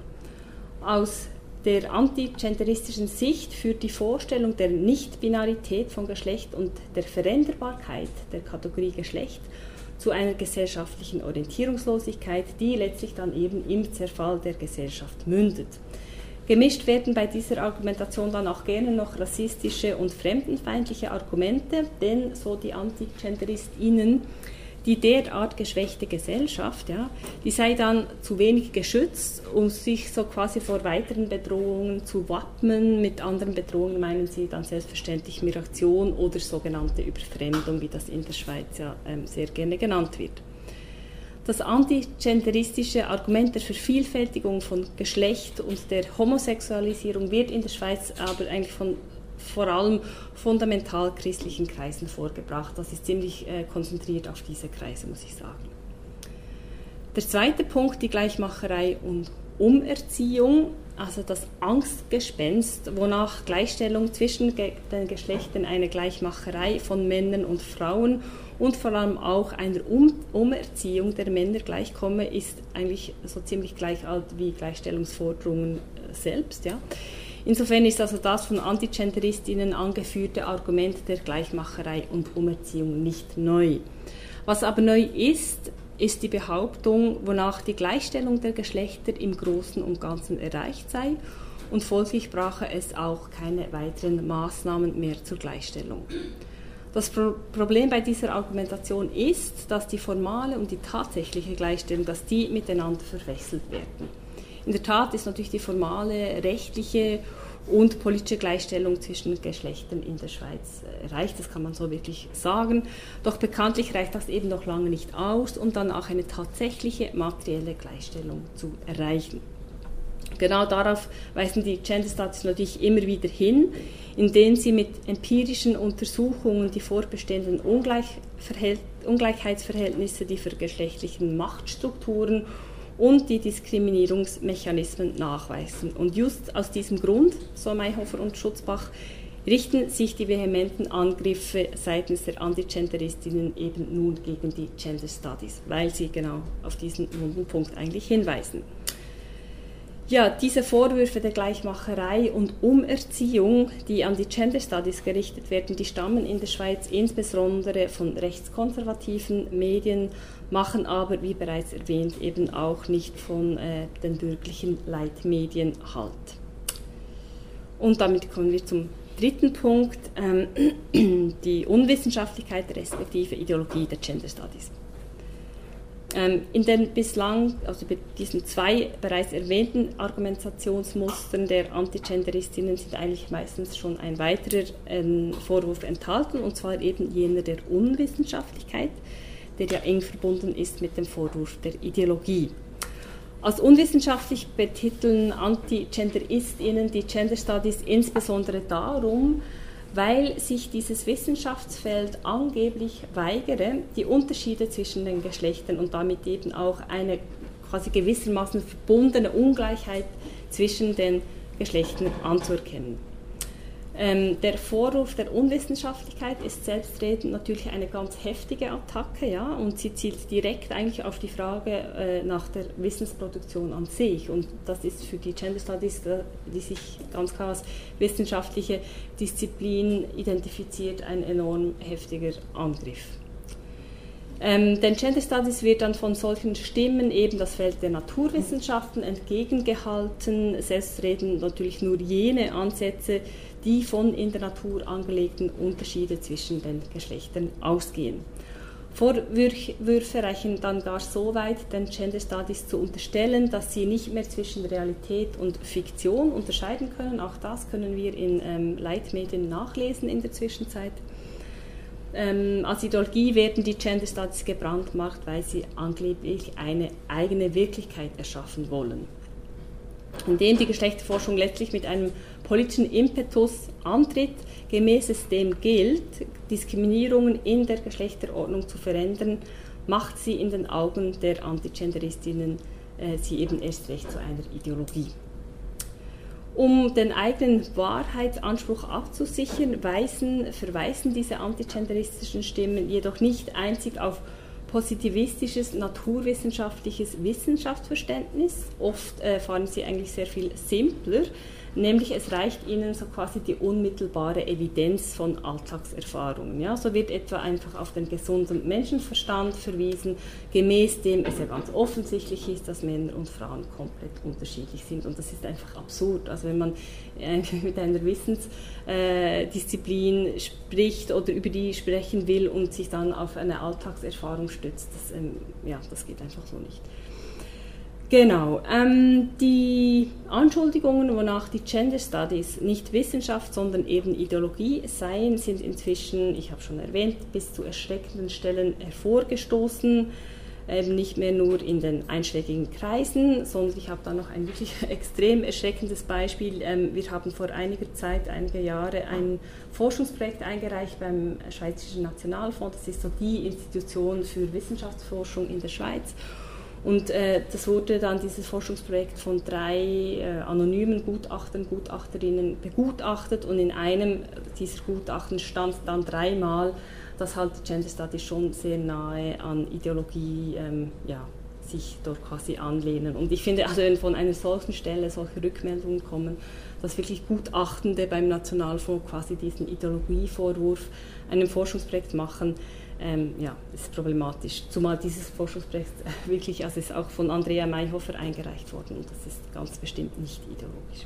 Aus der antigenderistischen Sicht führt die Vorstellung der Nicht-Binarität von Geschlecht und der Veränderbarkeit der Kategorie Geschlecht zu einer gesellschaftlichen Orientierungslosigkeit, die letztlich dann eben im Zerfall der Gesellschaft mündet. Gemischt werden bei dieser Argumentation dann auch gerne noch rassistische und fremdenfeindliche Argumente, denn so die AntigenderistInnen, die derart geschwächte Gesellschaft, ja, die sei dann zu wenig geschützt, um sich so quasi vor weiteren Bedrohungen zu wappnen. Mit anderen Bedrohungen meinen sie dann selbstverständlich Migration oder sogenannte Überfremdung, wie das in der Schweiz ja ähm, sehr gerne genannt wird. Das antigenderistische Argument der Vervielfältigung von Geschlecht und der Homosexualisierung wird in der Schweiz aber eigentlich von vor allem fundamental christlichen Kreisen vorgebracht. Das ist ziemlich äh, konzentriert auf diese Kreise, muss ich sagen. Der zweite Punkt, die Gleichmacherei und Umerziehung, also das Angstgespenst, wonach Gleichstellung zwischen ge den Geschlechtern eine Gleichmacherei von Männern und Frauen und vor allem auch einer um Umerziehung der Männer gleichkomme, ist eigentlich so ziemlich gleich alt wie Gleichstellungsforderungen äh, selbst, ja. Insofern ist also das von Antigenderistinnen angeführte Argument der Gleichmacherei und Umerziehung nicht neu. Was aber neu ist, ist die Behauptung, wonach die Gleichstellung der Geschlechter im Großen und Ganzen erreicht sei und folglich brauche es auch keine weiteren Maßnahmen mehr zur Gleichstellung. Das Pro Problem bei dieser Argumentation ist, dass die formale und die tatsächliche Gleichstellung, dass die miteinander verwechselt werden. In der Tat ist natürlich die formale, rechtliche und politische Gleichstellung zwischen Geschlechtern in der Schweiz erreicht, das kann man so wirklich sagen. Doch bekanntlich reicht das eben noch lange nicht aus, um dann auch eine tatsächliche materielle Gleichstellung zu erreichen. Genau darauf weisen die Gender Studies natürlich immer wieder hin, indem sie mit empirischen Untersuchungen die vorbestehenden Ungleich Ungleichheitsverhältnisse, die vergeschlechtlichen Machtstrukturen und die Diskriminierungsmechanismen nachweisen. Und just aus diesem Grund, so Mayhofer und Schutzbach, richten sich die vehementen Angriffe seitens der Antigenderistinnen eben nun gegen die Gender Studies, weil sie genau auf diesen wunden Punkt eigentlich hinweisen. Ja, diese Vorwürfe der Gleichmacherei und Umerziehung, die an die Gender Studies gerichtet werden, die stammen in der Schweiz insbesondere von rechtskonservativen Medien, machen aber, wie bereits erwähnt, eben auch nicht von äh, den bürgerlichen Leitmedien Halt. Und damit kommen wir zum dritten Punkt, ähm, die Unwissenschaftlichkeit respektive Ideologie der Gender Studies. Ähm, in den bislang, also bei diesen zwei bereits erwähnten Argumentationsmustern der Antigenderistinnen sind eigentlich meistens schon ein weiterer ähm, Vorwurf enthalten, und zwar eben jener der Unwissenschaftlichkeit, der ja eng verbunden ist mit dem Vorwurf der Ideologie. Als unwissenschaftlich betiteln AntigenderistInnen die Gender Studies insbesondere darum, weil sich dieses Wissenschaftsfeld angeblich weigere, die Unterschiede zwischen den Geschlechtern und damit eben auch eine quasi gewissermaßen verbundene Ungleichheit zwischen den Geschlechtern anzuerkennen. Ähm, der Vorwurf der Unwissenschaftlichkeit ist selbstredend natürlich eine ganz heftige Attacke, ja, und sie zielt direkt eigentlich auf die Frage äh, nach der Wissensproduktion an sich. Und das ist für die Gender Studies, die sich ganz klar als wissenschaftliche Disziplin identifiziert, ein enorm heftiger Angriff. Ähm, den Gender Studies wird dann von solchen Stimmen eben das Feld der Naturwissenschaften entgegengehalten, selbstredend natürlich nur jene Ansätze, die von in der Natur angelegten Unterschiede zwischen den Geschlechtern ausgehen. Vorwürfe reichen dann gar so weit, den Gender Studies zu unterstellen, dass sie nicht mehr zwischen Realität und Fiktion unterscheiden können. Auch das können wir in ähm, Leitmedien nachlesen in der Zwischenzeit. Ähm, als Ideologie werden die Gender Studies gebrandmarkt, weil sie angeblich eine eigene Wirklichkeit erschaffen wollen. Indem die Geschlechterforschung letztlich mit einem politischen Impetus antritt, gemäß es dem gilt, Diskriminierungen in der Geschlechterordnung zu verändern, macht sie in den Augen der Antigenderistinnen äh, sie eben erst recht zu einer Ideologie. Um den eigenen Wahrheitsanspruch abzusichern, weisen, verweisen diese antigenderistischen Stimmen jedoch nicht einzig auf positivistisches, naturwissenschaftliches Wissenschaftsverständnis. Oft äh, fahren sie eigentlich sehr viel simpler, nämlich es reicht ihnen so quasi die unmittelbare Evidenz von Alltagserfahrungen. Ja? So wird etwa einfach auf den gesunden Menschenverstand verwiesen, gemäß dem es ja ganz offensichtlich ist, dass Männer und Frauen komplett unterschiedlich sind. Und das ist einfach absurd. Also wenn man äh, mit einer Wissensdisziplin äh, spricht oder über die sprechen will und sich dann auf eine Alltagserfahrung stützt, das, ähm, ja, das geht einfach so nicht. Genau, ähm, die Anschuldigungen, wonach die Gender Studies nicht Wissenschaft, sondern eben Ideologie seien, sind inzwischen, ich habe schon erwähnt, bis zu erschreckenden Stellen hervorgestoßen, eben nicht mehr nur in den einschlägigen Kreisen, sondern ich habe da noch ein wirklich extrem erschreckendes Beispiel. Ähm, wir haben vor einiger Zeit, einige Jahre, ein Forschungsprojekt eingereicht beim Schweizerischen Nationalfonds. Das ist so die Institution für Wissenschaftsforschung in der Schweiz. Und äh, das wurde dann, dieses Forschungsprojekt, von drei äh, anonymen Gutachtern, Gutachterinnen begutachtet, und in einem dieser Gutachten stand dann dreimal, dass halt Gender Studies schon sehr nahe an Ideologie ähm, ja, sich dort quasi anlehnen. Und ich finde, also wenn von einer solchen Stelle solche Rückmeldungen kommen, dass wirklich Gutachtende beim Nationalfonds quasi diesen Ideologievorwurf einem Forschungsprojekt machen, Ähm, ja, ist problematisch, zumal dieses Forschungsprojekt äh, wirklich, also ist auch von Andrea Mayhofer eingereicht worden, und das ist ganz bestimmt nicht ideologisch.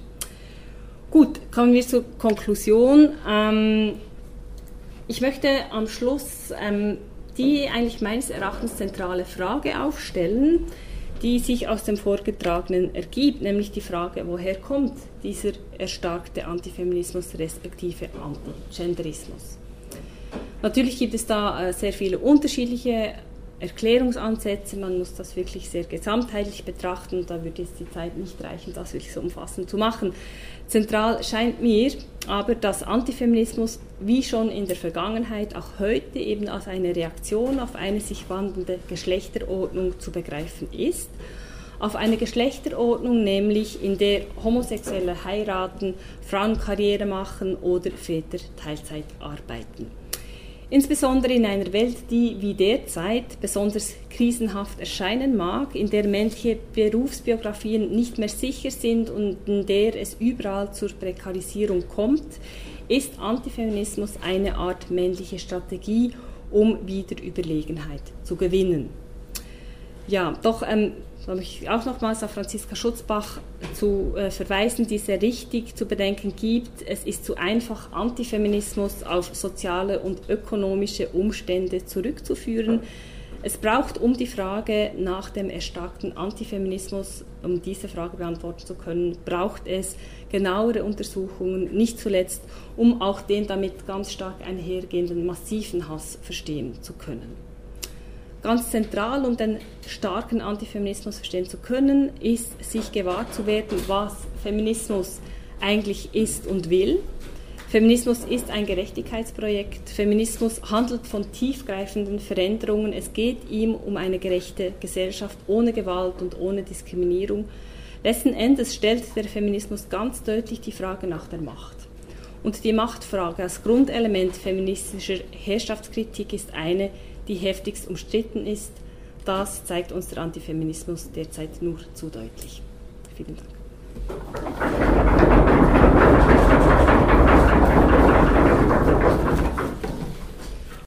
Gut, kommen wir zur Konklusion. Ähm, ich möchte am Schluss ähm, die eigentlich meines Erachtens zentrale Frage aufstellen, die sich aus dem Vorgetragenen ergibt, nämlich die Frage, woher kommt dieser erstarkte Antifeminismus respektive Antigenderismus? Natürlich gibt es da äh, sehr viele unterschiedliche Erklärungsansätze, man muss das wirklich sehr gesamtheitlich betrachten, da würde jetzt die Zeit nicht reichen, das wirklich so umfassend zu machen. Zentral scheint mir aber, dass Antifeminismus, wie schon in der Vergangenheit, auch heute eben als eine Reaktion auf eine sich wandelnde Geschlechterordnung zu begreifen ist. Auf eine Geschlechterordnung nämlich, in der Homosexuelle heiraten, Frauen Karriere machen oder Väter Teilzeit arbeiten. Insbesondere in einer Welt, die wie derzeit besonders krisenhaft erscheinen mag, in der männliche Berufsbiografien nicht mehr sicher sind und in der es überall zur Prekarisierung kommt, ist Antifeminismus eine Art männliche Strategie, um wieder Überlegenheit zu gewinnen. Ja, doch ähm, da möchte ich auch nochmals auf Franziska Schutzbach zu äh, verweisen, die sehr richtig zu bedenken gibt, es ist zu einfach, Antifeminismus auf soziale und ökonomische Umstände zurückzuführen. Es braucht, um die Frage nach dem erstarkten Antifeminismus, um diese Frage beantworten zu können, braucht es genauere Untersuchungen, nicht zuletzt, um auch den damit ganz stark einhergehenden massiven Hass verstehen zu können. Ganz zentral, um den starken Antifeminismus verstehen zu können, ist, sich gewahr zu werden, was Feminismus eigentlich ist und will. Feminismus ist ein Gerechtigkeitsprojekt. Feminismus handelt von tiefgreifenden Veränderungen. Es geht ihm um eine gerechte Gesellschaft ohne Gewalt und ohne Diskriminierung. Letzten Endes stellt der Feminismus ganz deutlich die Frage nach der Macht. Und die Machtfrage als Grundelement feministischer Herrschaftskritik ist eine, die heftigst umstritten ist. Das zeigt uns der Antifeminismus derzeit nur zu deutlich. Vielen Dank.